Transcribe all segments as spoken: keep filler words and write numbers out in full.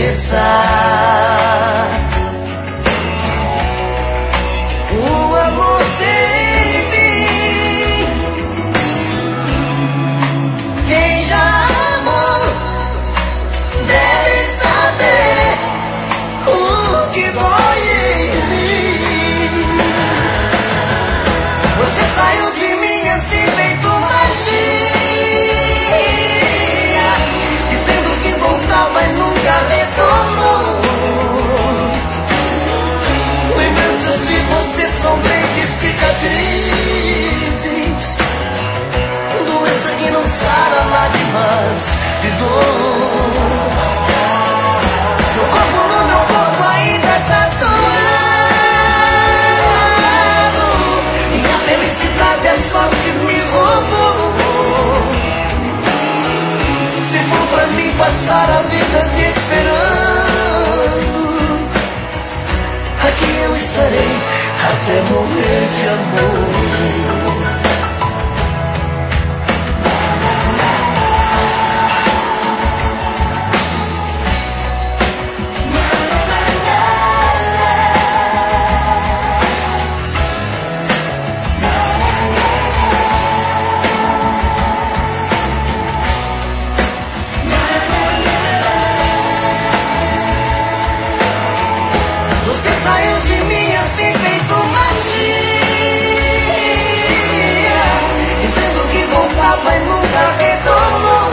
recomeçar. O amor sem fim. Quem já amou deve saber o que dói em mim. Você saiu de mim assim feito magia, dizendo que voltava e nunca retornou. Lembranças de você são bem cicatrizes, doença que não sara, lágrimas de dor. Seu corpo no meu corpo ainda tatuado, minha felicidade é só que me roubou. Se for pra mim passar a vida te esperando, aqui eu estarei até morrer de amor. Você saiu de mim assim feito magia, dizendo que voltava e nunca retornou.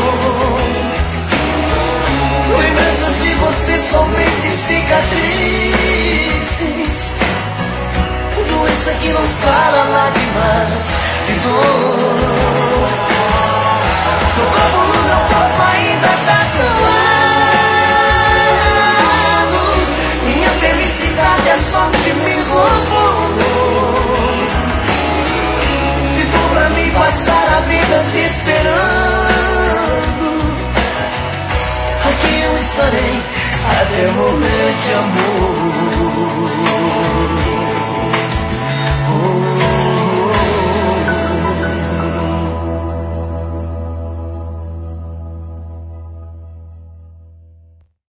Lembranças de você somente cicatrizes, doença que não sara, lágrimas de dor. Seu corpo no meu corpo ainda tatuado, minha felicidade é só que me roubou. Se for pra mim passar a vida te esperando, aqui eu estarei até morrer de amor.